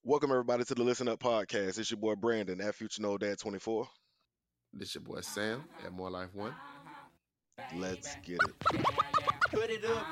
Welcome everybody to the Listen Up podcast. It's your boy Brandon at Future No Dad 24. This your boy Sam at More Life One. Let's get it. Put it up.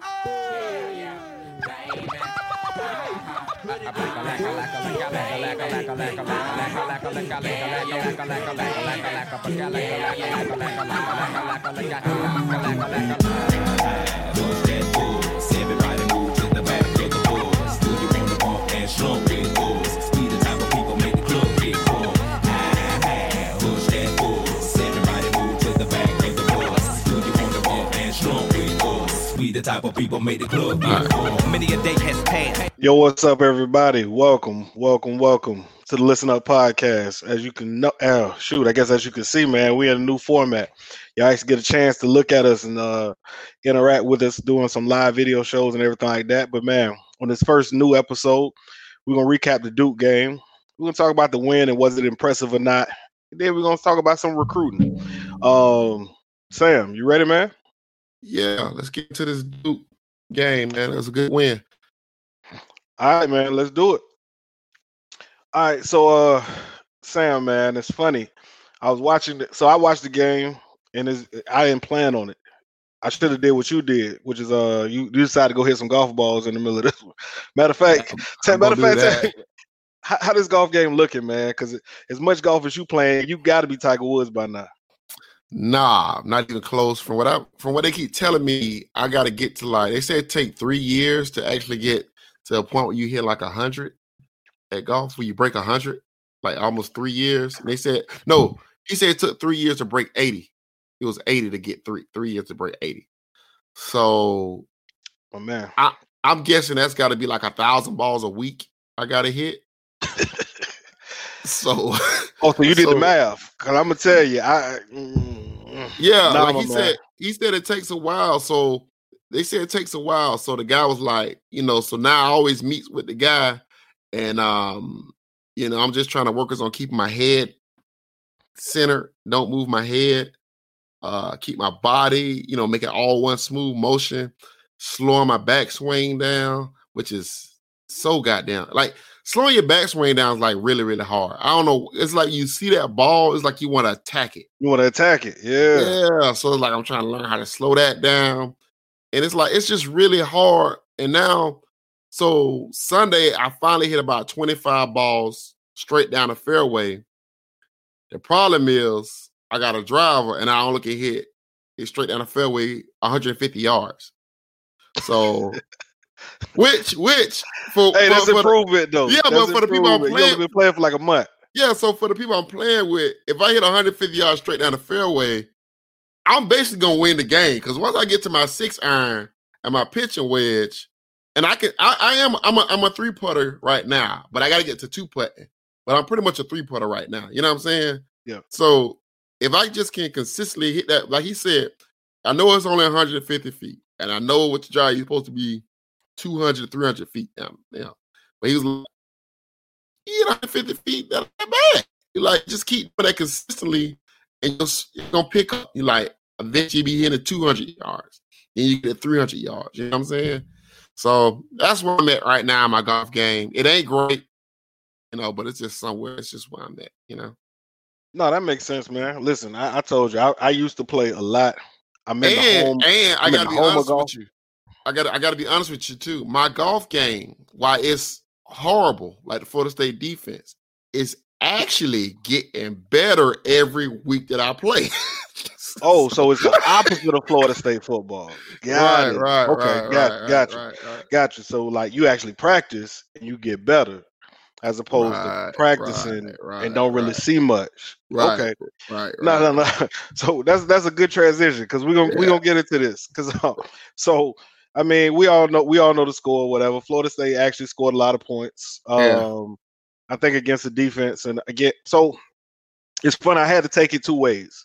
Everybody move to the back of the boys. Do you want to bump and slump with boys? We the type of people make the club get full. Push that boys. Everybody move to the back of the boys. Do you want to bump and slump with boys? We the type of people make the club get full. Many a day has passed. Yo, what's up everybody? Welcome to the Listen Up podcast. As you can know, as you can see, man, we in a new format. Y'all actually get a chance to look at us and interact with us doing some live video shows and everything like that. But man, on this first new episode, we're gonna recap the Duke game. We're gonna talk about the win and was it impressive or not. And then we're gonna talk about some recruiting. Sam, you ready, man? Yeah, let's get to this Duke game, man. It was a good win. All right, man, let's do it. All right, so Sam, man, it's funny. I watched the game and I didn't plan on it. I should have did what you did, which is you decided to go hit some golf balls in the middle of this one. Matter of fact, how this golf game looking, man? Because as much golf as you playing, you got to be Tiger Woods by now. Nah, not even close. From what they keep telling me, I got to get to they said take 3 years to actually get to a point where you hit like 100 at golf, where you break 100, like almost 3 years. And they said no. He said it took 3 years to break 80. It was 80 to get 3 years to break 80. So, oh man, I'm guessing that's got to be like 1,000 balls a week I got to hit. So, so you did the math? Because I'm gonna tell you, he said it takes a while. So they said it takes a while. So the guy was like, so now I always meet with the guy, and I'm just trying to work on keeping my head centered, don't move my head, keep my body, make it all one smooth motion, slowing my backswing down, which is so goddamn like slowing your backswing down is like really, really hard. I don't know. It's like you see that ball, it's like you want to attack it. You want to attack it, yeah. Yeah. So it's like I'm trying to learn how to slow that down. And it's like it's just really hard. And now, so Sunday, I finally hit about 25 balls straight down the fairway. The problem is I got a driver and I only can hit it straight down the fairway 150 yards. So which that's improvement though. Yeah, but for the people I'm playing, you've been playing for like a month. Yeah, so for the people I'm playing with, if I hit 150 yards straight down the fairway, I'm basically gonna win the game. Because once I get to my 6-iron and my pitching wedge, and I'm a 3-putter right now, but I got to get to 2-putting. But I'm pretty much a 3-putter right now. You know what I'm saying? Yeah. So if I just can consistently hit that, like he said, I know it's only 150 feet, and I know what the drive you're supposed to be 200 to 300 feet down. But he was like, you hit 150 feet, that's not bad. You like just keep that consistently, and you're gonna pick up. You like eventually be hitting 200 yards, then you get 300 yards. You know what I'm saying? So that's where I'm at right now in my golf game. It ain't great, but it's just somewhere. It's just where I'm at. No, that makes sense, man. Listen, I told you I used to play a lot. I gotta be honest with you. I gotta be honest with you too. My golf game, while it's horrible, like the Florida State defense, is actually getting better every week that I play. Oh, so it's the opposite of Florida State football. Got you. So like you actually practice and you get better, as opposed to practicing and don't really see much. Okay. Right. No. So that's a good transition because we're gonna get into this. So I mean, we all know the score, whatever. Florida State actually scored a lot of points. I think against the defense, and again, so it's fun. I had to take it two ways.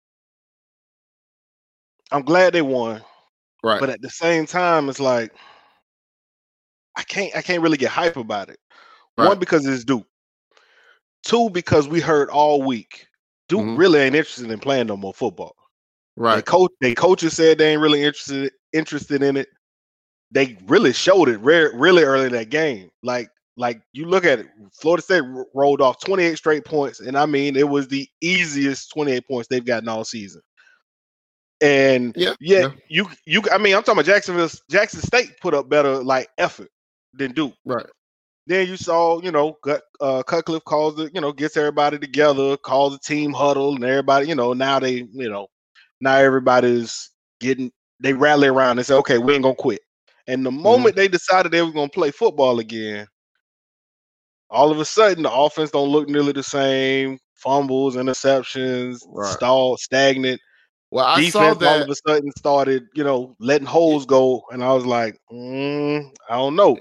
I'm glad they won, right? But at the same time, it's like I can't really get hype about it. Right. One, because it's Duke. Two, because we heard all week Duke really ain't interested in playing no more football. Right. They coaches said they ain't really interested in it. They really showed it really early in that game. Like Like you look at it, Florida State rolled off 28 straight points, and I mean it was the easiest 28 points they've gotten all season. And Yeah. you I mean, I'm talking about Jackson State put up better like effort than Duke. Right. Then you saw, Cutcliffe calls gets everybody together, calls a team huddle, and everybody, now everybody's they rally around and say, okay, we ain't gonna quit. And the moment they decided they were gonna play football again, all of a sudden the offense don't look nearly the same. Fumbles, interceptions, stalled, stagnant. Well, I Defense saw that all of a sudden started, letting holes go, and I was like, I don't know.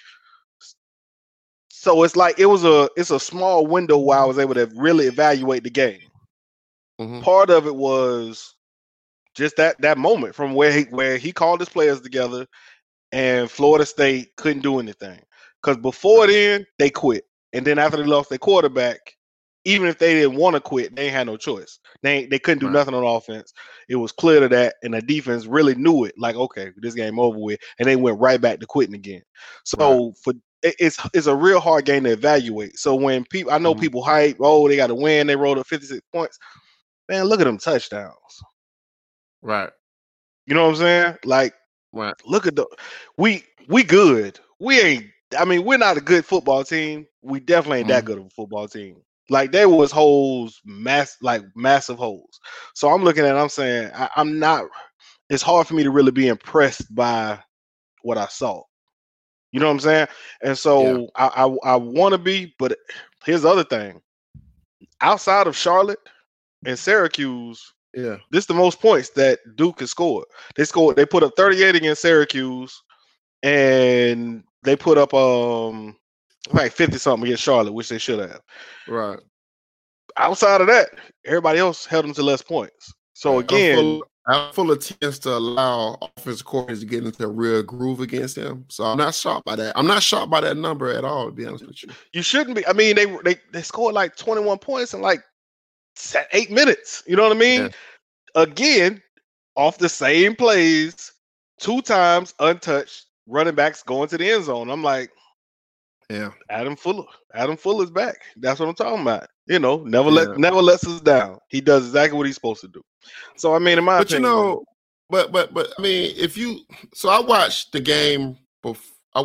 So it's like it's a small window where I was able to really evaluate the game. Part of it was just that moment from where he called his players together, and Florida State couldn't do anything because before then they quit, and then after they lost their quarterback, even if they didn't want to quit, they had no choice. They couldn't do nothing on offense. It was clear to that, and the defense really knew it. Like, okay, this game over with, and they went right back to quitting again. So it's a real hard game to evaluate. So when people hype, they got to win. They rolled up 56 points. Man, look at them touchdowns. Right. You know what I'm saying? Like, look at we good. We ain't. I mean, we're not a good football team. We definitely ain't that good of a football team. Like there was holes, massive holes. So I'm looking at it, I'm saying I'm not. It's hard for me to really be impressed by what I saw. You know what I'm saying? And so I want to be, but here's the other thing. Outside of Charlotte and Syracuse, this is the most points that Duke has scored. They put up 38 against Syracuse, and they put up like 50 something against Charlotte, which they should have. Right. Outside of that, everybody else held them to less points. So again, I'm full of tends to allow offensive coordinators to get into a real groove against them. So I'm not shocked by that. I'm not shocked by that number at all, to be honest with you. You shouldn't be. I mean, they scored like 21 points in like 8 minutes. You know what I mean? Yeah. Again, off the same plays, 2 times untouched, running backs going to the end zone. I'm like, Adam Fuller's back. That's what I'm talking about. Never lets us down. He does exactly what he's supposed to do. So I mean, in my opinion, but I mean, I watched the game. I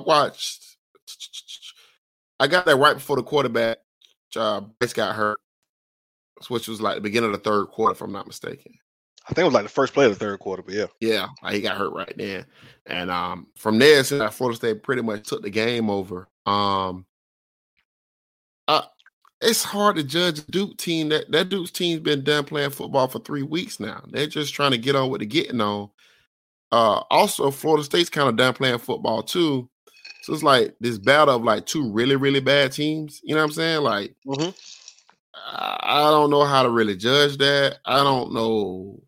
got that right before the quarterback Bryce got hurt, which was like the beginning of the third quarter, if I'm not mistaken. I think it was like the first play of the third quarter, but yeah, he got hurt right then. And from there, since Florida State pretty much took the game over. It's hard to judge a Duke team. That Duke's team's been done playing football for 3 weeks now. They're just trying to get on with the getting on. Also, Florida State's kind of done playing football too. So it's like this battle of like 2 really, really bad teams. You know what I'm saying? Like, I don't know how to really judge that. I don't know.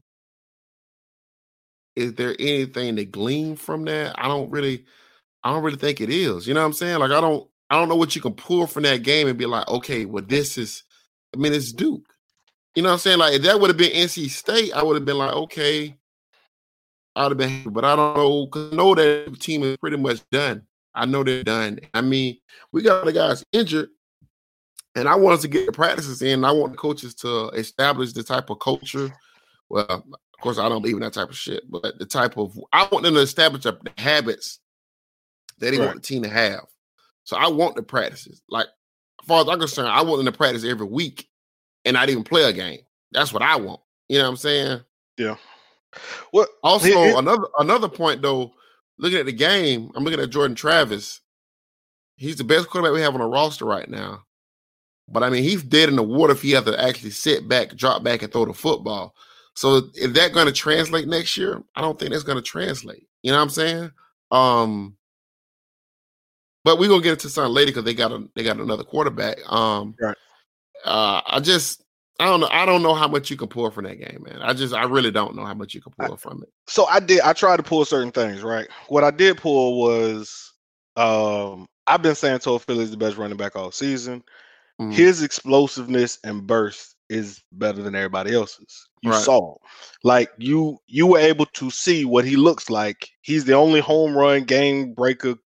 Is there anything to glean from that? I don't really think it is. You know what I'm saying? Like, I don't know what you can pull from that game and be like, okay, well, it's Duke. You know what I'm saying? Like, if that would have been NC State, I would have been like, okay, I would have been, but I don't know, because I know that the team is pretty much done. I know they're done. I mean, we got the guys injured, and I want us to get the practices in. I want the coaches to establish the type of culture. Well, of course, I don't believe in that type of shit, but I want them to establish the habits that they want the team to have. So I want the practices. Like, as far as I'm concerned, I want them to practice every week and not even play a game. That's what I want. You know what I'm saying? Yeah. Well, also, another point, though, looking at the game, I'm looking at Jordan Travis. He's the best quarterback we have on the roster right now. But, I mean, he's dead in the water if he has to actually sit back, drop back, and throw the football. So if that's going to translate next year, I don't think that's going to translate. You know what I'm saying? But we're gonna get into something later because they got another quarterback. Right. I don't know how much you can pull from that game, man. I really don't know how much you can pull from it. So I tried to pull certain things, right? What I did pull was I've been saying Toafili is the best running back all season. His explosiveness and burst is better than everybody else's. You saw, like you were able to see what he looks like. He's the only home run game breaker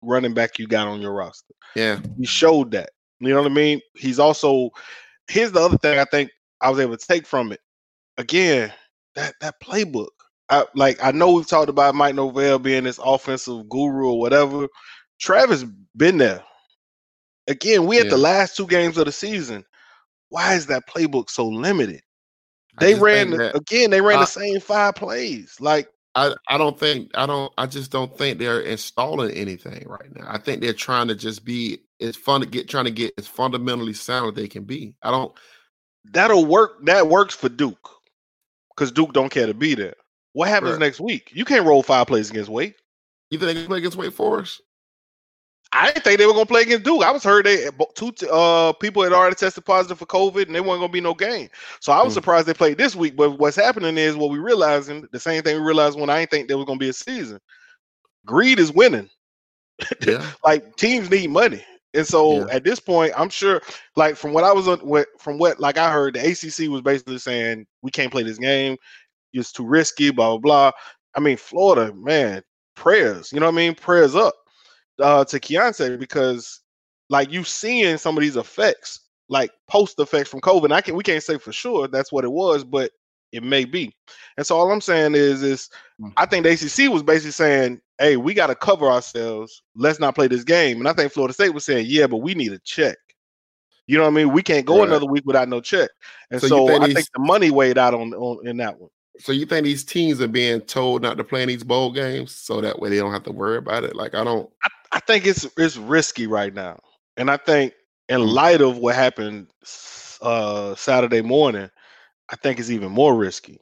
running back you got on your roster. Yeah. He showed that. You know what I mean? He's also, here's the other thing I think I was able to take from it. Again, that playbook. I know we've talked about Mike Norvell being this offensive guru or whatever. Travis been there. Again, we at the last 2 games of the season. Why is that playbook so limited? They ran the same 5 plays. Like I just don't think they're installing anything right now. I think they're trying to just be trying to get as fundamentally sound as they can be. That'll work. That works for Duke. Because Duke don't care to be there. What happens Right. next week? You can't roll 5 plays against Wake. You think they can play against Wake Forest? I didn't think they were going to play against Duke. I was heard 2 people had already tested positive for COVID, and there wasn't going to be no game. So I was surprised they played this week. But what's happening is what we realizing, the same thing we realized when I didn't think there was going to be a season. Greed is winning. Yeah. Like teams need money. And so at this point, I'm sure, like from what I was like I heard, the ACC was basically saying we can't play this game. It's too risky. Blah blah blah. I mean, Florida, man, prayers. You know what I mean? Prayers up to Keontae, because like you seeing some of these effects, like post effects from COVID. And we can't say for sure that's what it was, but it may be. And so all I'm saying is I think the ACC was basically saying, hey, we got to cover ourselves. Let's not play this game. And I think Florida State was saying, yeah, but we need a check. You know what I mean? We can't go another week without no check. And so I think the money weighed out on in that one. So you think these teams are being told not to play in these bowl games so that way they don't have to worry about it? Like I think it's risky right now. And I think in light of what happened Saturday morning, I think it's even more risky.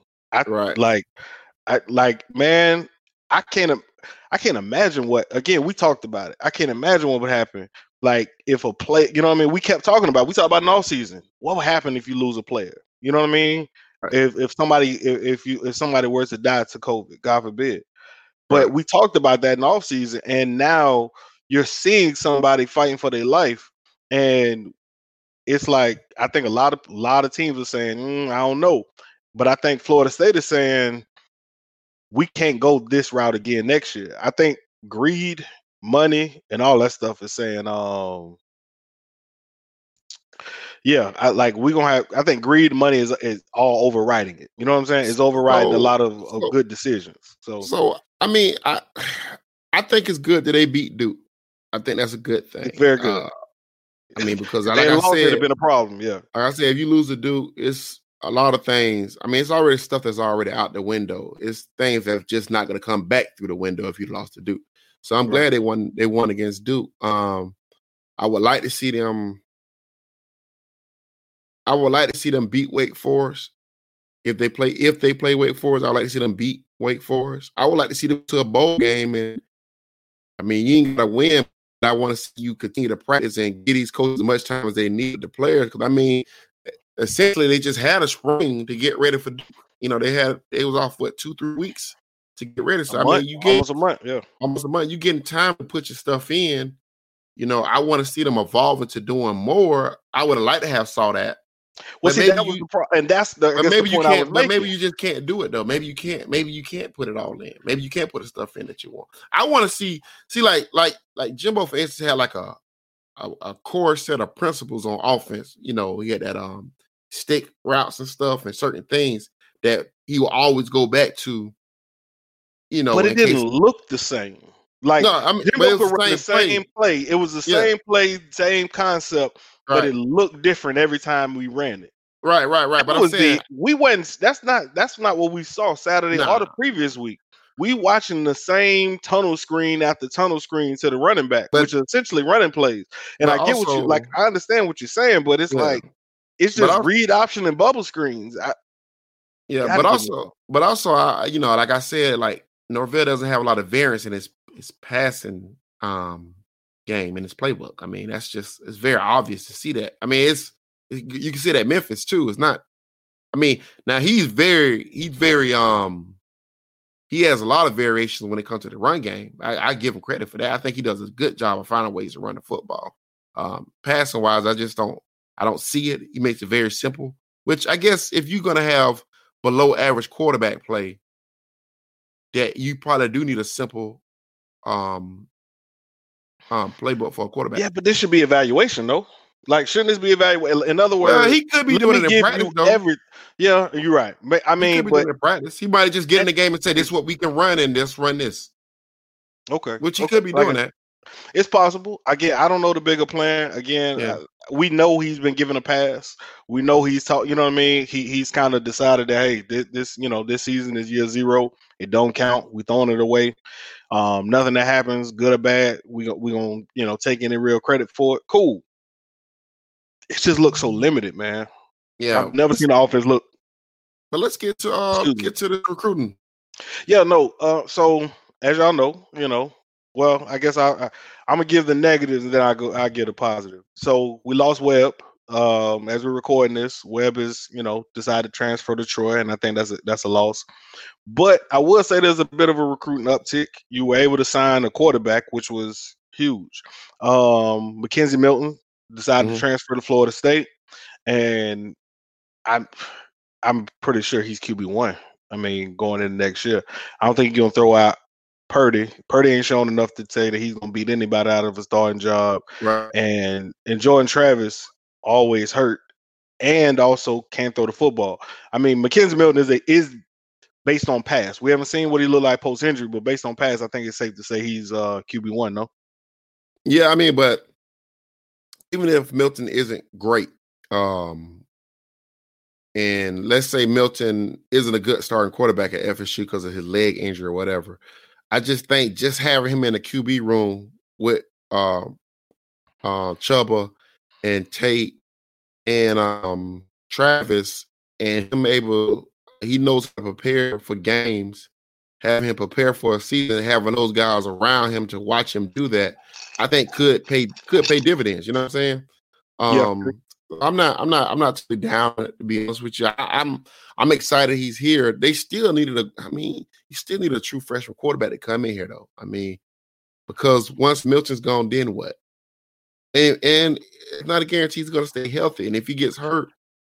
Man, I can't imagine what, again, we talked about it. I can't imagine what would happen. Like if a play, you know what I mean? We talked about in off season. What would happen if you lose a player? You know what I mean? Right. If somebody were to die to COVID, God forbid. But we talked about that in off season, and now you're seeing somebody fighting for their life, and it's like I think a lot of teams are saying, I don't know, but I think Florida State is saying we can't go this route again next year. I think greed, money, and all that stuff is saying, I think greed, money is all overriding it. You know what I'm saying? It's overriding a lot of good decisions. So I mean, I think it's good that they beat Duke. I think that's a good thing. It's very good. I mean, because like I said, it'd have been a problem. Yeah, like I said, if you lose to Duke, it's a lot of things. I mean, it's already stuff that's already out the window. It's things that's just not going to come back through the window if you lost to Duke. So I'm glad they won. They won against Duke. I would like to see them. I would like to see them beat Wake Forest. If they play Wake Forest, I'd like to see them beat Wake Forest. I would like to see them to a bowl game. And I mean, you ain't got to win, but I want to see you continue to practice and give these coaches as much time as they need, the players. Because I mean, essentially, they just had a spring to get ready for. You know, they was off 2-3 weeks to get ready. So you get almost a month, almost a month. You getting time to put your stuff in. You know, I want to see them evolve into doing more. I would have liked to have saw that. Well, see, that was the problem, and that's the. Maybe you can't. But maybe you just can't do it though. Maybe you can't. Maybe you can't put it all in. Maybe you can't put the stuff in that you want. I want to see like Jimbo, for instance, had like a core set of principles on offense. You know, he had that stick routes and stuff and certain things that he will always go back to. You know, but it didn't look the same. Like no, I mean, Jimbo could run the same play. It was the same play, same concept. But it looked different every time we ran it. Right. But I'm saying we went. That's not what we saw Saturday or the previous week. We watching the same tunnel screen after tunnel screen to the running back, which is essentially running plays. And I get what you like. I understand what you're saying, but it's like it's just read option and bubble screens. But also, I you know, like I said, like Norvell doesn't have a lot of variance in his passing game in his playbook. I mean, it's very obvious to see that. I mean, you can see that at Memphis too. It's not. I mean, now he has a lot of variations when it comes to the run game. I give him credit for that. I think he does a good job of finding ways to run the football. Passing wise, I don't see it. He makes it very simple. Which I guess if you're gonna have below average quarterback play, that you probably do need a simple playbook for a quarterback. Yeah, but this should be evaluation, though. Like, shouldn't this be evaluated? In other words, Well, he could be let doing me it in give practice, you though. Yeah, you're right. But I He mean, could be but doing it in practice. He might just get in the game and say, "This is what we can run, and let's run this." okay, Which he okay. could be Like, doing that. it's possible. Again, I don't know the bigger plan. Again, Yeah. we know he's been given a pass. We know he's taught. You know what I mean? He's kind of decided that, hey, this this season is year 0. It don't count. We throwing it away. Nothing that happens, good or bad, we gonna take any real credit for it. Cool. It just looks so limited, man. Yeah, I've never seen the offense look. but let's get to the recruiting. Yeah, no. So as y'all know, well, I guess I'm gonna give the negatives and then I get a positive. So we lost Webb. As we're recording this, Webb is decided to transfer to Troy, and I think that's a loss. But I will say there's a bit of a recruiting uptick. You were able to sign a quarterback, which was huge. Mackenzie Milton decided to transfer to Florida State, and I'm pretty sure he's QB1. I mean, going into next year, I don't think he's gonna throw out Purdy. Purdy ain't shown enough to say that he's gonna beat anybody out of a starting job. Right. And Jordan Travis always hurt, and also can't throw the football. I mean, Mackenzie Milton is based on pass. We haven't seen what he looked like post injury, but based on pass, I think it's safe to say he's QB1. No. Yeah, I mean, but even if Milton isn't great, and let's say Milton isn't a good starting quarterback at FSU because of his leg injury or whatever, I just think just having him in the QB room with Chubba and Tate and Travis, and he knows how to prepare for games, having him prepare for a season, having those guys around him to watch him do that, I think could pay dividends. You know what I'm saying? I'm not totally down, to be honest with you. I'm excited he's here. They still needed you still need a true freshman quarterback to come in here, though. I mean, because once Milton's gone, then what? And it's not a guarantee he's going to stay healthy. And if he gets hurt,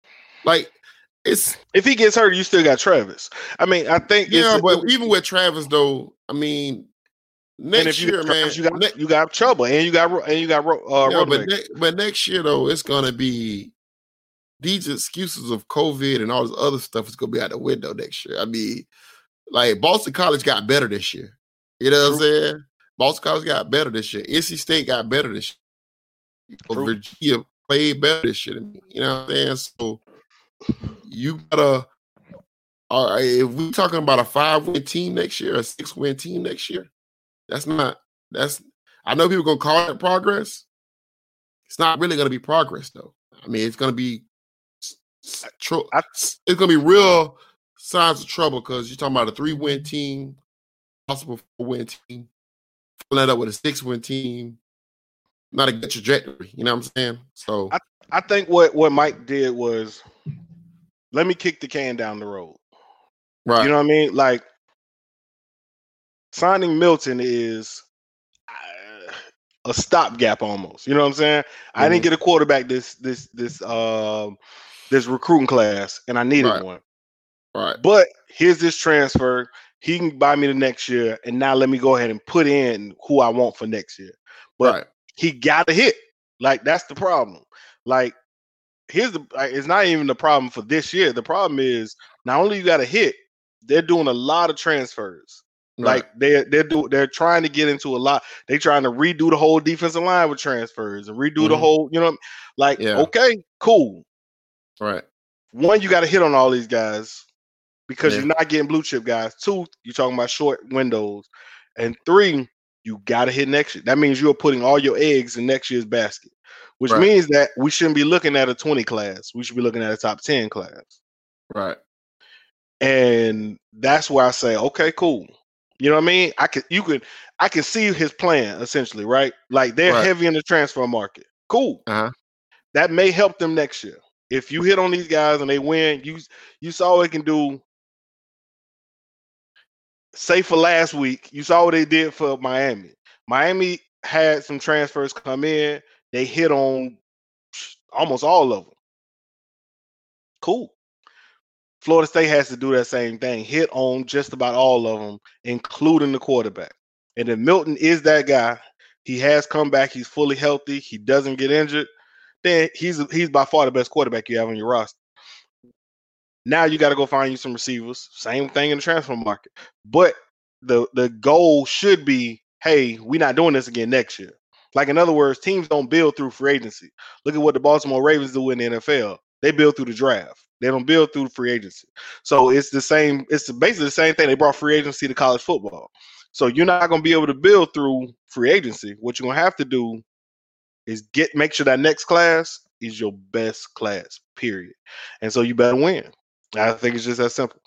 if he gets hurt, you still got Travis. I mean, I think but even with Travis, though, I mean, next year, man, you got Chubba and you got but next year though, it's gonna be these excuses of COVID and all this other stuff is gonna be out the window next year. I mean, like Boston College got better this year. You know what I'm saying? Boston College got better this year. NC State got better this year. Virginia played better this year. You know what I'm saying? So you gotta. All right, if we're talking about a 5-win team next year, a 6-win team next year. I know people are going to call it progress. It's not really going to be progress, though. I mean, it's going to be it's going to be real signs of trouble because you're talking about a 3-win team, possible 4-win team, filling that up with a 6-win team. Not a good trajectory, you know what I'm saying? So I think what Mike did was let me kick the can down the road. Right. You know what I mean? Like, signing Milton is a stopgap almost. You know what I'm saying? I didn't get a quarterback this recruiting class, and I needed one. Right. But here's this transfer. He can buy me the next year, and now let me go ahead and put in who I want for next year. But he got to hit. Like, that's the problem. Like, it's not even the problem for this year. The problem is not only you got to hit, they're doing a lot of transfers. Like they're trying to get into a lot. They're trying to redo the whole defensive line with transfers and redo the whole, okay, cool. Right. One, you got to hit on all these guys because you're not getting blue chip guys. 2, you're talking about short windows. And 3, you got to hit next year. That means you're putting all your eggs in next year's basket, which means that we shouldn't be looking at a 20 class. We should be looking at a top 10 class. Right. And that's where I say, okay, cool. You know what I mean? I can see his plan essentially, right? Like they're heavy in the transfer market. Cool. That may help them next year. If you hit on these guys and they win, you saw what it can do. Say for last week, you saw what they did for Miami. Miami had some transfers come in. They hit on almost all of them. Cool. Florida State has to do that same thing, hit on just about all of them, including the quarterback. And if Milton is that guy, he has come back, he's fully healthy, he doesn't get injured, then he's by far the best quarterback you have on your roster. Now you got to go find you some receivers. Same thing in the transfer market. But the goal should be, hey, we're not doing this again next year. Like, in other words, teams don't build through free agency. Look at what the Baltimore Ravens do in the NFL. They build through the draft. They don't build through free agency. So it's the same. It's basically the same thing. They brought free agency to college football. So you're not going to be able to build through free agency. What you're going to have to do is make sure that next class is your best class, period. And so you better win. I think it's just that simple.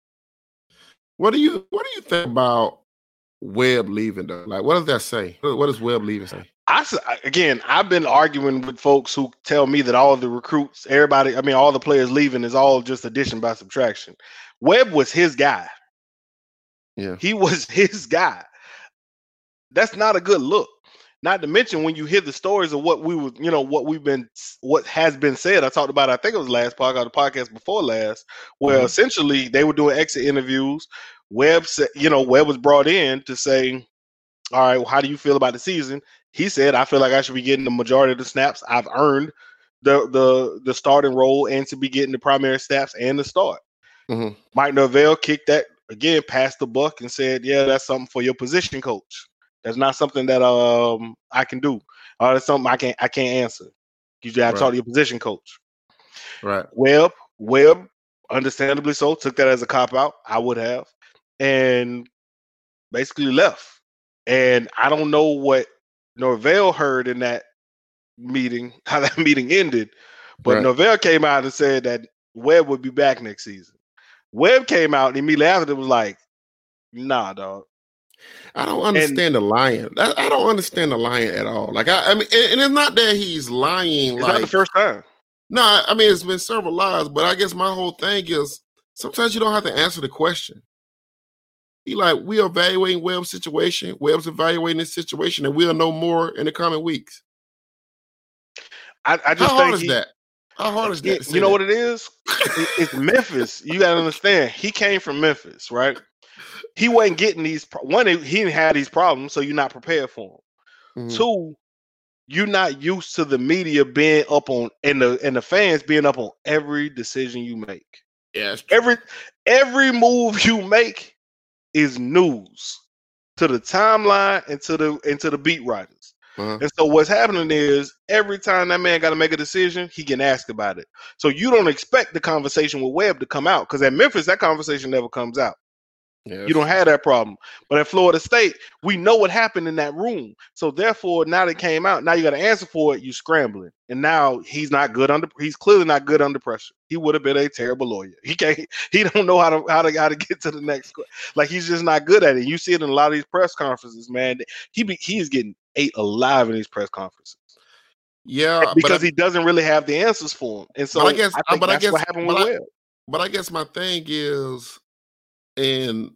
What do you think about Webb leaving though? Like, what does that say? What does Webb leaving say? I've been arguing with folks who tell me that all the recruits, all the players leaving is all just addition by subtraction. Webb was his guy. Yeah. He was his guy. That's not a good look. Not to mention when you hear the stories of what has been said. I talked about, I think it was the podcast before last, where essentially they were doing exit interviews. Webb was brought in to say, all right, well, how do you feel about the season? He said, I feel like I should be getting the majority of the snaps. I've earned the starting role and to be getting the primary snaps and the start. Mm-hmm. Mike Norvell kicked that again, passed the buck and said, yeah, that's something for your position coach. That's not something that I can do. That's something I can't answer. You got to talk to your position coach. Right. Webb, understandably so, took that as a cop-out. I would have. And basically left. And I don't know what Norvell heard in that meeting, how that meeting ended. But Norvell came out and said that Webb would be back next season. Webb came out and immediately after it was like, nah, dog. I don't understand the lying. I don't understand the lying at all. Like, I mean, and it's not that he's lying. It's not the first time. No, I mean, it's been several lies, but I guess my whole thing is sometimes you don't have to answer the question. We are evaluating Webb's situation. Webb's evaluating this situation, and we'll know more in the coming weeks. I just How hard think is that? How hard is that? You know what it is? It's Memphis. You got to understand. He came from Memphis, right? He wasn't getting these. One, he didn't have these problems, so you're not prepared for them. Mm-hmm. Two, you're not used to the media being up on and the fans being up on every decision you make. Yeah, every move you make is news to the timeline and to the beat writers. And so what's happening is every time that man got to make a decision, he can ask about it. So you don't expect the conversation with Webb to come out because at Memphis that conversation never comes out. Yes. You don't have that problem. But at Florida State, we know what happened in that room. So therefore, now that it came out, now you got to answer for it. You scrambling, and now he's clearly not good under pressure. He would have been a terrible lawyer. He don't know how to get to the next. Like, he's just not good at it. You see it in a lot of these press conferences, man. He is getting ate alive in these press conferences. Yeah, because he doesn't really have the answers for him. And so I guess that's what happened with Webb. But I guess my thing is, and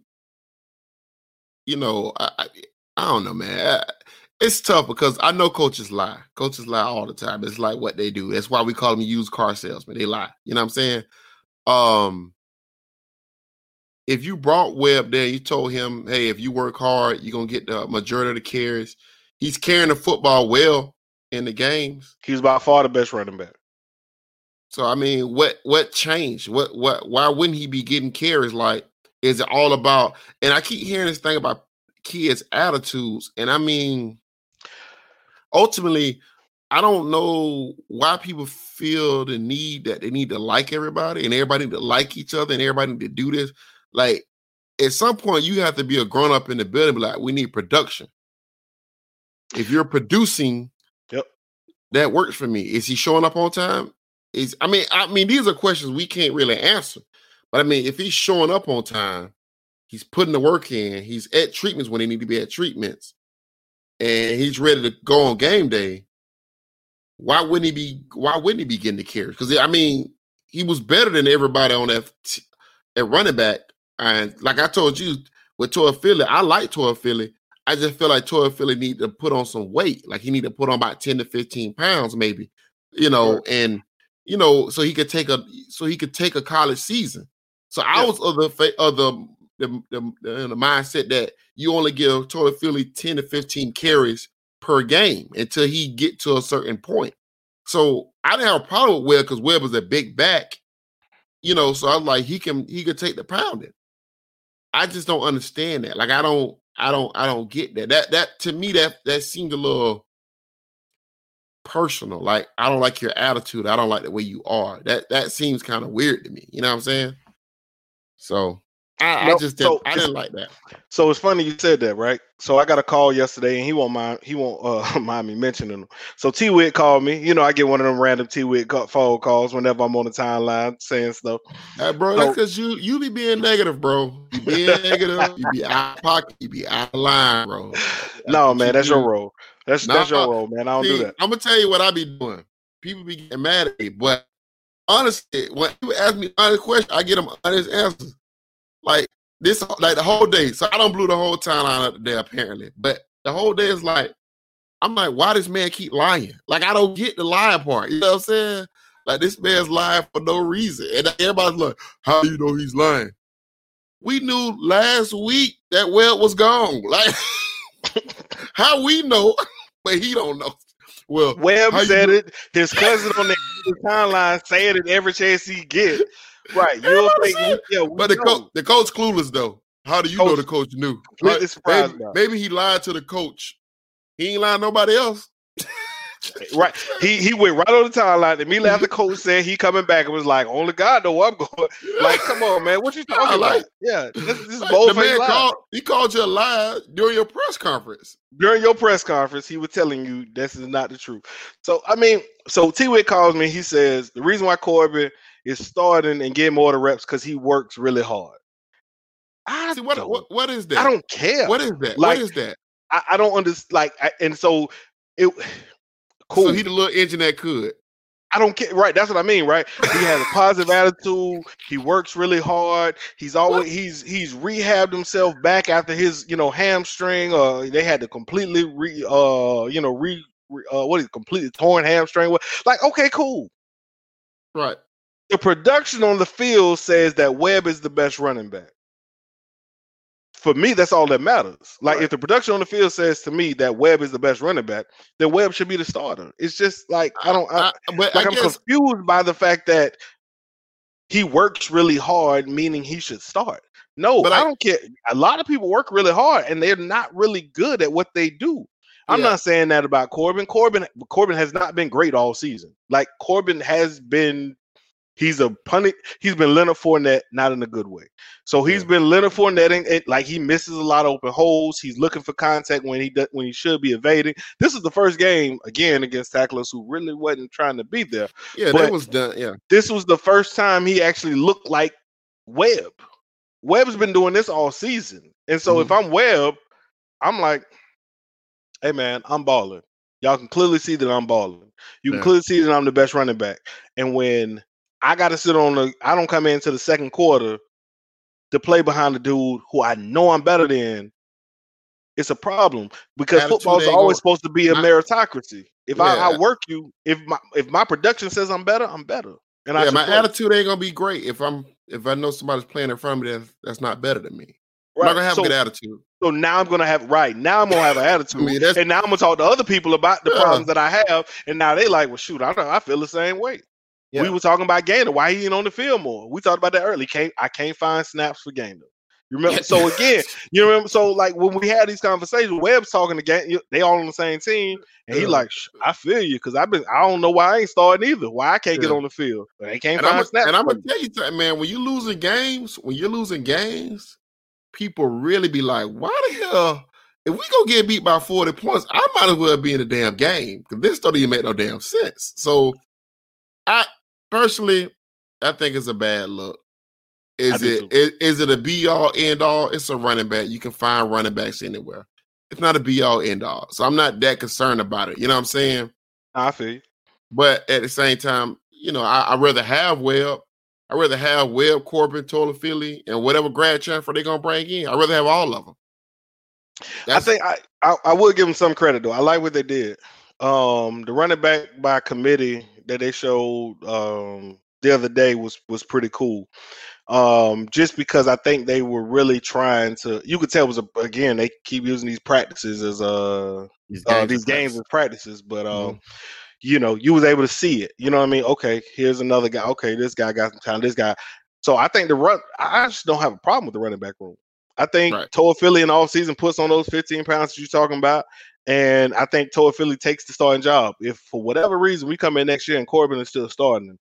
I don't know, man. It's tough because I know coaches lie. Coaches lie all the time. It's like what they do. That's why we call them used car salesmen. They lie. You know what I'm saying? If you brought Webb there, you told him, hey, if you work hard, you're going to get the majority of the carries. He's carrying the football well in the games. He's by far the best running back. So, I mean, what changed? Why wouldn't he be getting carries? Like, is it all about, and I keep hearing this thing about kids' attitudes. And I mean, ultimately, I don't know why people feel the need that they need to like everybody and everybody need to like each other and everybody need to do this. Like, at some point, you have to be a grown-up in the building, be like, we need production. If you're producing, that works for me. Is he showing up on time? I mean, these are questions we can't really answer. But I mean, if he's showing up on time, he's putting the work in, he's at treatments when they need to be at treatments, and he's ready to go on game day, why wouldn't he be getting the carries? Because I mean, he was better than everybody on that at running back. And like I told you, with Toafili, I like Toafili. I just feel like Toafili need to put on some weight. Like, he need to put on about 10 to 15 pounds, maybe, and so he could take a college season. So I was of the mindset that you only give Toafili 10 to 15 carries per game until he get to a certain point. So I didn't have a problem with Webb because Webb was a big back, so I was like, he could take the pounding. I just don't understand that. Like, I don't get that. That to me, that seemed a little personal. Like, I don't like your attitude. I don't like the way you are. That seems kind of weird to me. You know what I'm saying? So I didn't like that. So it's funny you said that, right? So I got a call yesterday, and he won't mind me mentioning him. So T-Wit called me. I get one of them random T-Wit phone calls whenever I'm on the timeline saying stuff. Bro, that's because you be being negative, bro. You be negative. You be out of pocket. You be out of line, bro. No, man, that's your role. That's your role, man. I don't do that. I'm gonna tell you what I be doing. People be getting mad at me, but honestly, when people ask me honest questions, I get them honest answers. Like the whole day. So I don't blew the whole timeline up today, apparently. But the whole day is like, I'm like, why this man keep lying? Like, I don't get the lying part. You know what I'm saying? Like, this man's lying for no reason. And everybody's like, how do you know he's lying? We knew last week that Webb was gone. Like, how we know, but he don't know. Well, Webb said it. His cousin on the timeline saying it every chance he get. Right. You'll think, but the coach clueless though. How do you know the coach knew? Completely surprised. Maybe he lied to the coach. He ain't lying to nobody else. Right. He went right on the timeline. Immediately after the coach said he coming back and was like, only God know where I'm going. Like, come on, man. What you talking about? Yeah. This is bold. The man called you a liar during your press conference. During your press conference, he was telling you this is not the truth. So, so T-Wick calls me. He says, the reason why Corbin is starting and getting more of the reps because he works really hard. What is that? I don't care. What is that? Like, what is that? I don't understand. And so it cool. So he the little engine that could. I don't care. Right. That's what I mean. Right. He has a positive attitude. He works really hard. He's he's rehabbed himself back after his, hamstring. They had to completely completely torn hamstring. Like, okay, cool. Right. The production on the field says that Webb is the best running back. For me, that's all that matters. Like, if the production on the field says to me that Webb is the best running back, then Webb should be the starter. It's just like I'm confused by the fact that he works really hard, meaning he should start. No, but I don't care. A lot of people work really hard and they're not really good at what they do. I'm not saying that about Corbin. Corbin has not been great all season. Like, Corbin has been. He's been Leonard Fournette, not in a good way. So he's been Leonard Fournetting it, like he misses a lot of open holes. He's looking for contact when he should be evading. This is the first game again against tacklers who really wasn't trying to be there. Yeah, that was done. Yeah, this was the first time he actually looked like Webb. Webb's been doing this all season, and so if I'm Webb, I'm like, hey man, I'm balling. Y'all can clearly see that I'm balling. You can clearly see that I'm the best running back, and when I got to sit I don't come into the second quarter to play behind the dude who I know I'm better than. It's a problem because football is always supposed to be a meritocracy. If I work you, if my production says I'm better, I'm better. And my attitude ain't gonna be great if I know somebody's playing in front of me that's not better than me. Right. I'm not gonna have a good attitude. So now I'm gonna have an attitude, and now I'm gonna talk to other people about the problems that I have, and now they like, well, shoot, I feel the same way. Yeah. We were talking about Gainer. Why he ain't on the field more? We talked about that early. I can't find snaps for Gainer. You remember? So again, you remember? So like when we had these conversations, Webb's talking to Gainer. They all on the same team, and he like, I feel you because I don't know why I ain't starting either. Why I can't get on the field? But they can't find snaps. And I'm gonna tell you something, man. When you're losing games, people really be like, why the hell? If we gonna get beat by 40 points, I might as well be in the damn game because this don't even make no damn sense. So Personally, I think it's a bad look. Is it a be all end all? It's a running back. You can find running backs anywhere. It's not a be all end all. So I'm not that concerned about it. You know what I'm saying? I feel you. But at the same time, I'd rather have Webb. I'd rather have Webb, Corbin, Tola-Philly, and whatever grad transfer they're gonna bring in. I'd rather have all of them. I think I would give them some credit though. I like what they did. The running back by committee that they showed the other day was pretty cool. Just because I think they were really trying to. You could tell it was again they keep using these practices as these games as practices, but you know, you was able to see it. You know what I mean? Okay, here's another guy. Okay, this guy got some time. This guy. So I think I just don't have a problem with the running back room. I think Toa Philly in all season puts on those 15 pounds that you're talking about. And I think Toa Philly takes the starting job. If for whatever reason we come in next year and Corbin is still starting,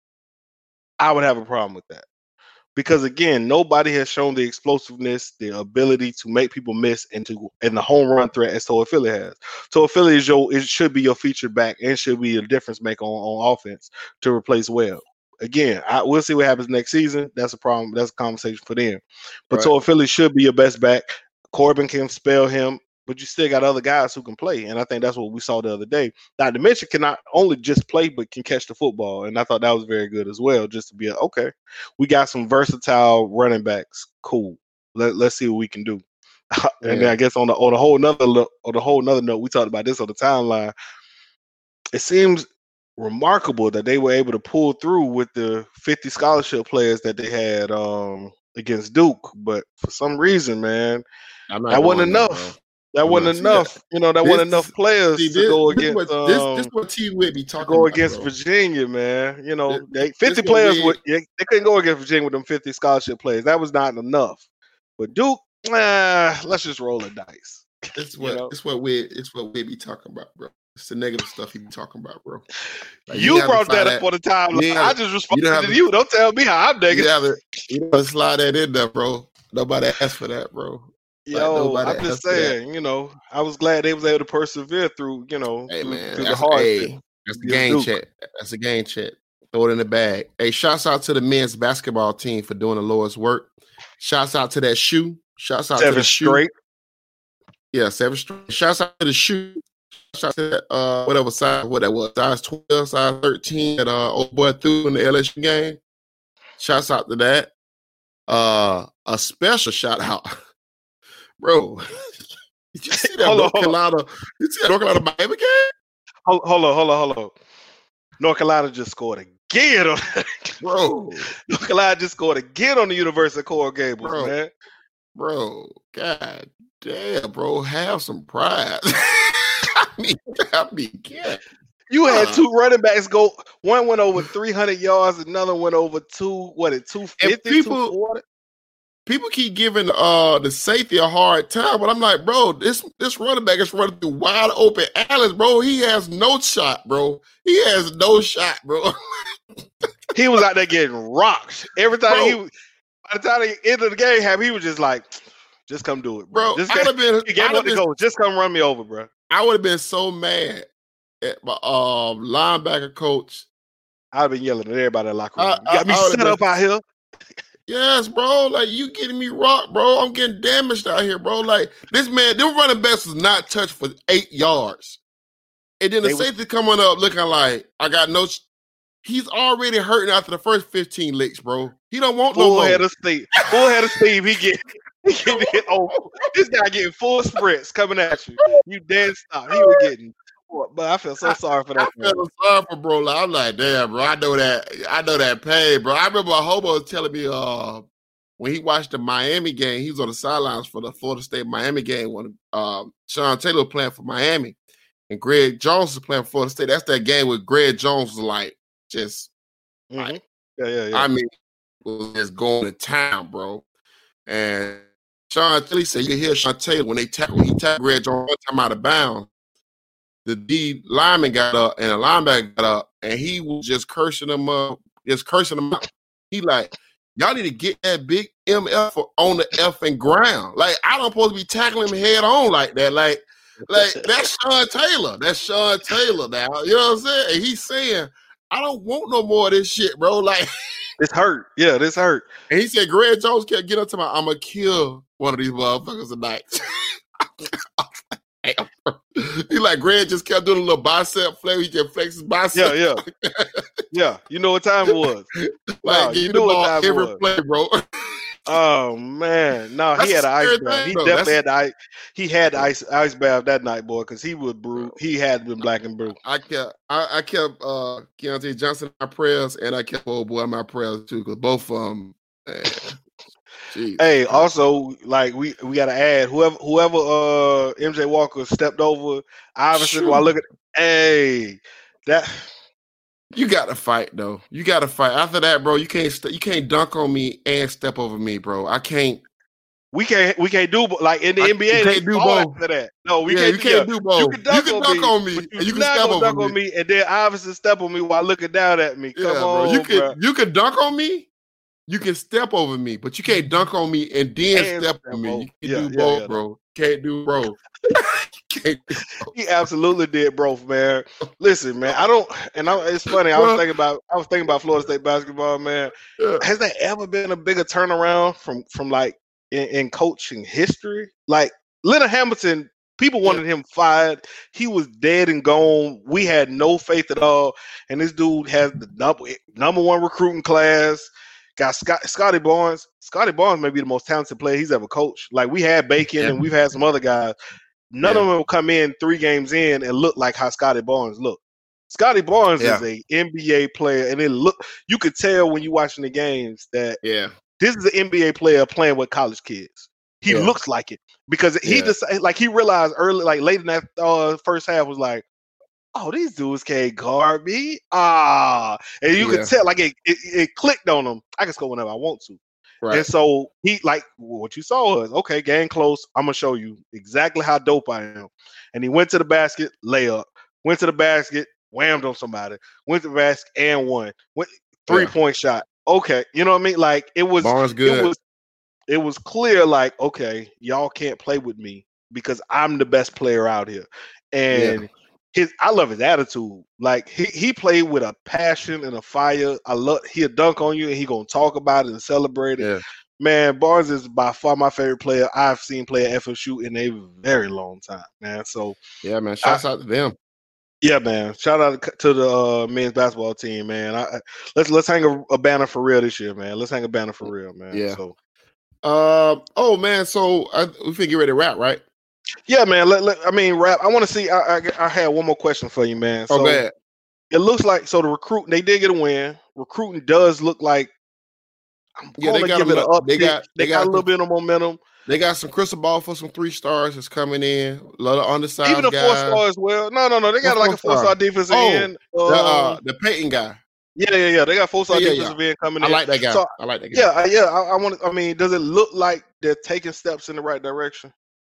I would have a problem with that. Because again, nobody has shown the explosiveness, the ability to make people miss and the home run threat as Toa Philly has. Toa Philly it should be your featured back and should be a difference maker on offense to replace Webb. Again, we'll see what happens next season. That's a problem. That's a conversation for them. But Toa Philly should be your best back. Corbin can spell him, but you still got other guys who can play. And I think that's what we saw the other day. Not to mention, can not only just play, but can catch the football. And I thought that was very good as well, just to be okay, we got some versatile running backs. Cool. Let's see what we can do. And then I guess on the whole nother note, we talked about this on the timeline. It seems remarkable that they were able to pull through with the 50 scholarship players that they had against Duke. But for some reason, man, that wasn't enough. That wasn't enough. You know, that wasn't enough players to go against. This what T would be talking go about, against bro. Virginia, man. You know, 50 players they couldn't go against Virginia with them 50 scholarship players. That was not enough. But Duke, let's just roll the dice. It's what we be talking about, bro. It's the negative stuff he be talking about, bro. Like, you brought that up for the time. I just responded to you. Don't tell me how I'm negative. You gotta slide that in there, bro. Nobody asked for that, bro. Yo, I'm just saying, you know, I was glad they was able to persevere through, you know, through the hard shit. That's the game chat. That's a game chat. Throw it in the bag. Hey, shouts out to the men's basketball team for doing the Lord's work. Shouts out to that shoe. Shouts out to the shoe. 7 straight. Yeah, 7 straight. Shouts out to the shoe. Shouts out to that, whatever size, what that was, size 12, size 13 that old boy threw in the LSU game. Shouts out to that. A special shout out. Bro, did you see that North Carolina? You see that North Carolina Miami game? Hold on. North Carolina just scored again. Bro. North Carolina just scored again on the University of Coral Gables, man. Bro, god damn, bro. Have some pride. I mean, yeah. You had two running backs go. One went over 300 yards, another went over 250, 240. People keep giving the safety a hard time, but I'm like, bro, this running back is running through wide open alleys, bro. He has no shot, bro. He has no shot, bro. He was out there getting rocked every time. By the time he ended the game, he was just like, "Just come do it, bro. Just Just come run me over, bro." I would have been so mad at my linebacker coach. I'd have been yelling at everybody in the locker room. You got me set up out here. Yes, bro. Like, you getting me rocked, bro. I'm getting damaged out here, bro. Like, this man, them running backs was not touched for 8 yards. And then the safety coming up looking like, I got no... He's already hurting after the first 15 licks, bro. He don't want no more. Full head of steam. He get over. This guy getting full sprints coming at you. You dead stop. He was getting... But I feel so sorry for that. I feel sorry for bro. Like, I'm like, damn, bro. I know that pain, bro. I remember a hobo was telling me when he watched the Miami game, he was on the sidelines for the Florida State Miami game when Sean Taylor was playing for Miami and Greg Jones was playing for Florida State. That's that game where Greg Jones was like, just like, yeah. I mean, was just going to town, bro. And Sean Taylor said, you can hear Sean Taylor when he tackled Greg Jones one time out of bounds. The D lineman got up and the linebacker got up and he was just cursing them up, out. He like, y'all need to get that big MF on the effing ground. Like, I don't supposed to be tackling him head on like that. Like that's Sean Taylor. That's Sean Taylor now. You know what I'm saying? And he's saying, I don't want no more of this shit, bro. Like, this hurt. Yeah, this hurt. And he said, Greg Jones kept getting up to I'm going to kill one of these motherfuckers tonight. He like Greg just kept doing a little bicep flex. He just flexed his bicep. Yeah. You know what time it was. Like, you know what time every play, bro. Oh man, no, That's he had a an ice scary bath. thing, He though. definitely That's- had the ice. He had the ice bath that night, boy, because he was blue. He had been black and blue. I kept Keontae Johnson in my prayers, and I kept old boy in my prayers too, because both of them. Jesus Hey, Christ. also like we got to add whoever MJ Walker stepped over Iverson. Shoot. While looking, hey, that You got to fight though. You got to fight. After that, bro, you can't dunk on me and step over me, bro. I can't. we can't do like in the I- NBA. you They can't do fall both. after that. No, we Yeah, can't. you can't do both. You can dunk, on me, me, but and you can not step gonna dunk over on me. me, and then Iverson step on me while looking down at me. Yeah, Come bro. on, bro. You can dunk on me. You can step over me, but you can't dunk on me and then And step step on me. over. You can Yeah, do yeah, both, yeah. bro. Can't do both. Can't do both. He absolutely did, bro, man. Listen, man, it's funny. I was thinking about Florida State basketball, man. Yeah. Has there ever been a bigger turnaround from like in coaching history? Like Leonard Hamilton, people wanted him fired. He was dead and gone. We had no faith at all. And this dude has the number one recruiting class. Got Scotty Barnes. Scotty Barnes may be the most talented player he's ever coached. Like we had Bacon and we've had some other guys. None of them will come in 3 games in and look like how Scotty Barnes looked. Scotty Barnes is a NBA player, and you could tell when you're watching the games that this is an NBA player playing with college kids. He looks like it because he he realized early, like late in that first half, was like, oh, these dudes can't guard me. And you could tell like it clicked on him. I can score whenever I want to. Right. And so he like what you saw was okay, game close. I'm gonna show you exactly how dope I am. And he went to the basket, layup. Went to the basket, whammed on somebody. Went to the basket and won. Went 3-point shot. Okay, you know what I mean? Like it was. Barnes good. It was clear. Like okay, y'all can't play with me because I'm the best player out here. And I love his attitude. Like he played with a passion and a fire. He'll dunk on you and he gonna talk about it and celebrate it. Yeah. Man, Barnes is by far my favorite player I've seen play at FSU in a very long time, man. So yeah, man, shouts out to them. Yeah, man. Shout out to the men's basketball team, man. Let's hang a banner for real this year, man. Let's hang a banner for real, man. Yeah. So oh man, so we finna get ready to wrap, right? Yeah, man. Rap. I want to see. I had one more question for you, man. So go ahead. It looks like the recruit. They did get a win. Recruiting does look like. They got give it an uptick. They got a little bit of momentum. They got some crystal ball for some 3 stars that's coming in. A lot of undersized Even a guys. 4-star as well. No. They got like a 4-star defensive end. The Peyton guy. Yeah. They got 4-star defensive end coming in. I like that guy. So, I like that guy. Yeah. I want. I mean, does it look like they're taking steps in the right direction?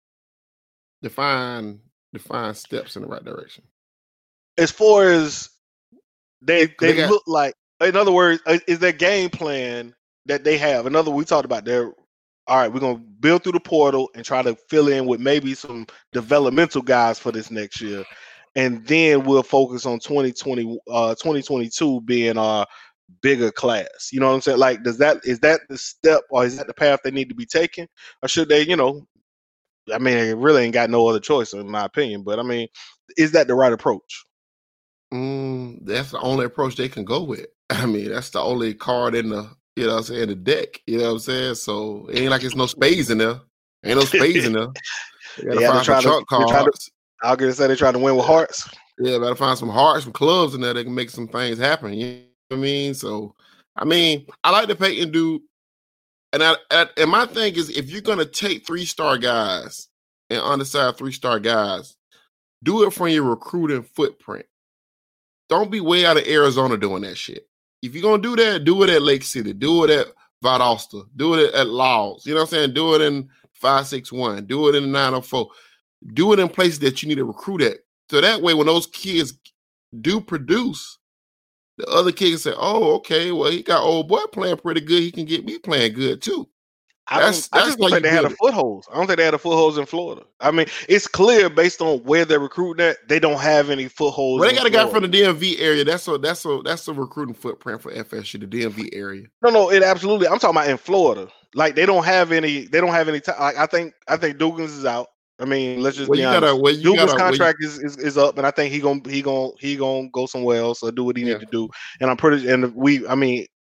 Define steps in the right direction. As far as they look like, in other words, is their game plan that they have? In other words, we talked about all right, we're going to build through the portal and try to fill in with maybe some developmental guys for this next year. And then we'll focus on 2022 being our bigger class. You know what I'm saying? Like, is that the step or is that the path they need to be taking? Or should they, I mean, it really ain't got no other choice in my opinion, but I mean, is that the right approach? That's the only approach they can go with. I mean, that's the only card in the, the deck. You know what I'm saying? So it ain't like it's no spades in there. Ain't no spades in there. They gotta find some trump cards. I was gonna say they're trying to win with hearts. Yeah, better find some hearts, some clubs in there that can make some things happen. You know what I mean? So, I mean, I like the Peyton dude. And my thing is, if you're gonna take 3-star guys and undersized 3-star guys, do it from your recruiting footprint. Don't be way out of Arizona doing that shit. If you're gonna do that, do it at Lake City, do it at Valdosta, do it at Laws. You know what I'm saying? Do it in 561, do it in 904. Do it in places that you need to recruit at. So that way, when those kids do produce, the other kids say, "Oh, okay, well, he got old boy playing pretty good. He can get me playing good too." I just don't think they had a foothold. I don't think they had a foothold in Florida. I mean, it's clear based on where they're recruiting at, they don't have any footholds. Well, they got a guy from the DMV area. That's a recruiting footprint for FSU, the DMV area. No, it absolutely. I'm talking about in Florida. Like they don't have any. Like I think Dugans is out. I mean, let's just be honest. Dugans' contract is up, and I think he gonna go somewhere else or do what he need to do. And I'm pretty. And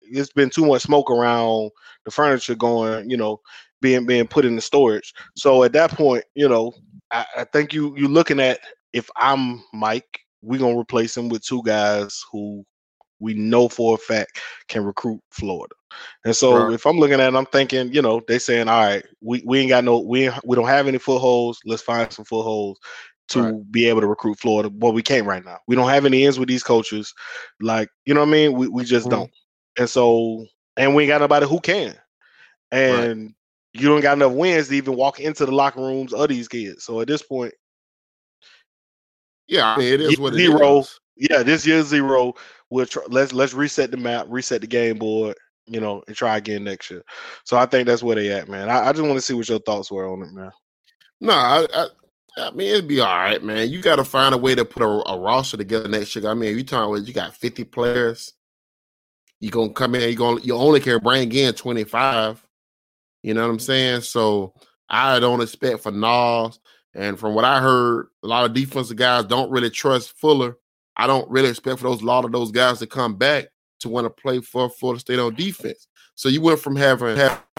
it's been too much smoke around the furniture going, being put in the storage. So at that point, I think you looking at, if I'm Mike, we're gonna replace him with two guys who we know for a fact can recruit Florida. And so Right. if I'm looking at it, I'm thinking, they saying, all right, we ain't got we don't have any footholds. Let's find some footholds to Right. be able to recruit Florida. But we can't right now. We don't have any ends with these coaches. Like, you know what I mean? We just don't. And so, and we ain't got nobody who can. And you don't got enough wins to even walk into the locker rooms of these kids. So at this point, Yeah, I mean, it is what it zero. is. Yeah, this year's zero. Let's reset the map, reset the game board, and try again next year. So I think that's where they at, man. I just want to see what your thoughts were on it, man. No, I mean, it'd be all right, man. You got to find a way to put a roster together next year. I mean, you talking about you got 50 players. You gonna come in, you only can bring in 25. You know what I'm saying? So I don't expect for Nas. And from what I heard, a lot of defensive guys don't really trust Fuller. I don't really expect for a lot of those guys to come back to want to play for Florida State on defense. So you went from having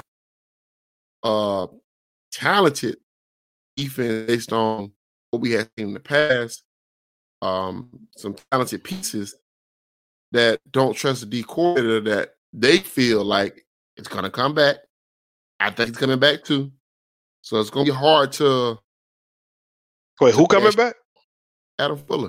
talented defense based on what we had seen in the past, some talented pieces that don't trust the D coordinator that they feel like it's going to come back. I think it's coming back too. So it's going to be hard to... Wait, who coming back? Adam Fuller.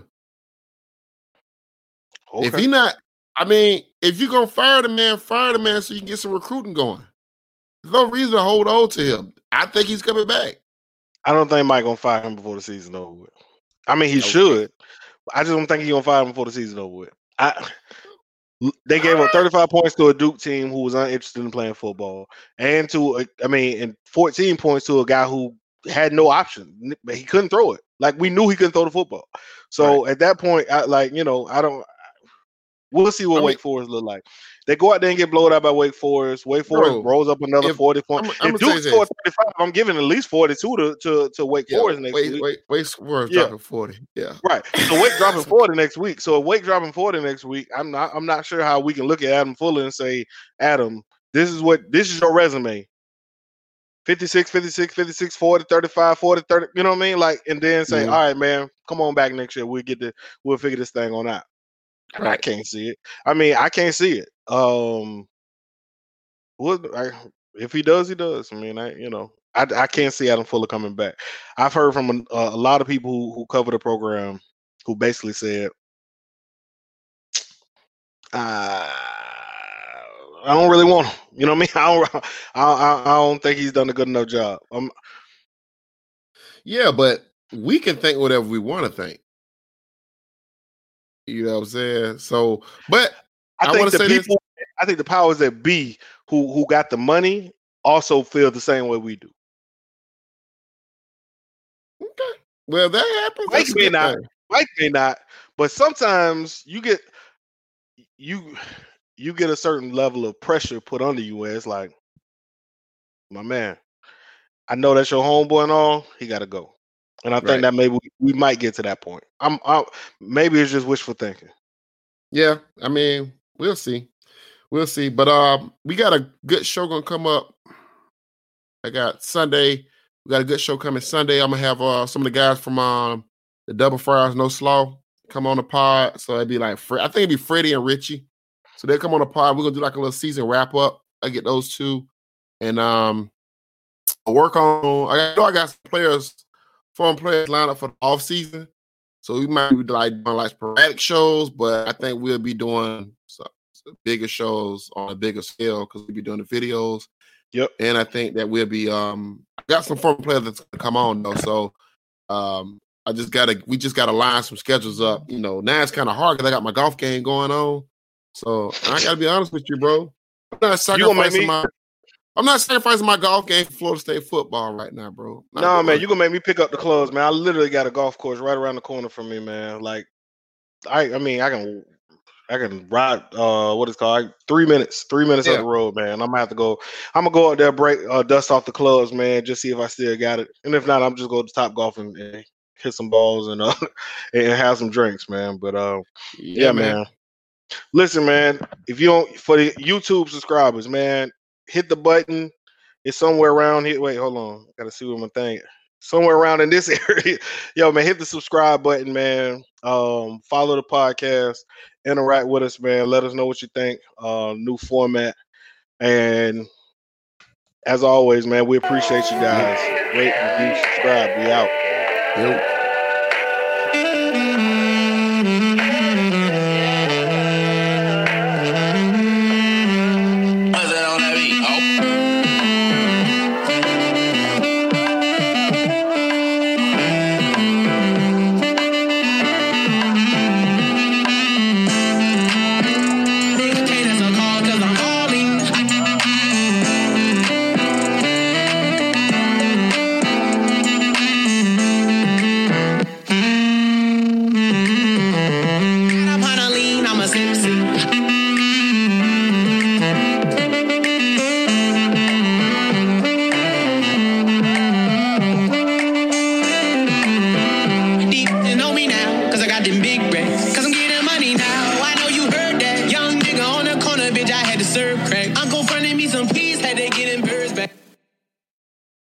Okay. If he not, I mean, if you're going to fire the man so you can get some recruiting going. There's no reason to hold on to him. I think he's coming back. I don't think Mike going to fire him before the season over with. I mean, he should. I just don't think he's going to fire him before the season over with. They gave up 35 points to a Duke team who was uninterested in playing football, and 14 points to a guy who had no option. He couldn't throw it. Like, we knew he couldn't throw the football. So at that point, I don't. We'll see what Wake Forest look like. They go out there and get blown out by Wake Forest. Wake Forest rolls up another 40 points. If Duke scored 35, I'm giving at least 42 to Wake Forest next week. Wake Forest dropping 40. Yeah. Right. So Wake dropping 40 next week. So if Wake dropping 40 next week, I'm not sure how we can look at Adam Fuller and say, Adam, this is your resume. 56, 40, 35, 40, 30, you know what I mean? Like, and then say, all right, man, come on back next year. We'll figure this thing on out. Right. I can't see it. I mean, I can't see it. If he does, he does. I mean, I can't see Adam Fuller coming back. I've heard from a lot of people who cover the program who basically said, I don't really want him. You know what I mean? I don't think he's done a good enough job. Yeah, but we can think whatever we want to think. You know what I'm saying? So, but I think the powers that be who got the money also feel the same way we do. Okay. Well, that happens. Mike may not, but sometimes you get a certain level of pressure put under you where it's like, my man, I know that's your homeboy and all, he got to go. And I think that maybe we might get to that point. Maybe it's just wishful thinking. Yeah, I mean, we'll see. But we got a good show gonna come up. I got Sunday. We got a good show coming Sunday. I'm gonna have some of the guys from the Double Fries No Slaw come on the pod. So it'd be like I think it'd be Freddie and Richie. So they'll come on the pod. We're gonna do like a little season wrap up. I get those two, and work on. I got some foreign players lined up for the off season. So we might be doing like sporadic shows, but I think we'll be doing some bigger shows on a bigger scale because we'll be doing the videos. Yep. And I think that we'll be I got some foreign players that's gonna come on though. So we just gotta line some schedules up. You know, now it's kind of hard because I got my golf game going on. So I gotta be honest with you, bro. I'm not sacrificing my golf game for Florida State football right now, bro. No, man, you gonna make me pick up the clubs, man. I literally got a golf course right around the corner from me, man. Like, I can ride what it's called 3 minutes up the road, man. I'm gonna go out there, break dust off the clubs, man, just see if I still got it. And if not, I'm just go to Top Golf and hit some balls and and have some drinks, man. But yeah, man. Listen, man, if you don't, for the YouTube subscribers, man, hit the button. It's somewhere around here. Wait, hold on. Gotta see what my thing. Somewhere around in this area. Yo, man, hit the subscribe button, man. Follow the podcast. Interact with us, man. Let us know what you think. New format. And as always, man, we appreciate you guys. Rate, review, subscribe. We out. Yo.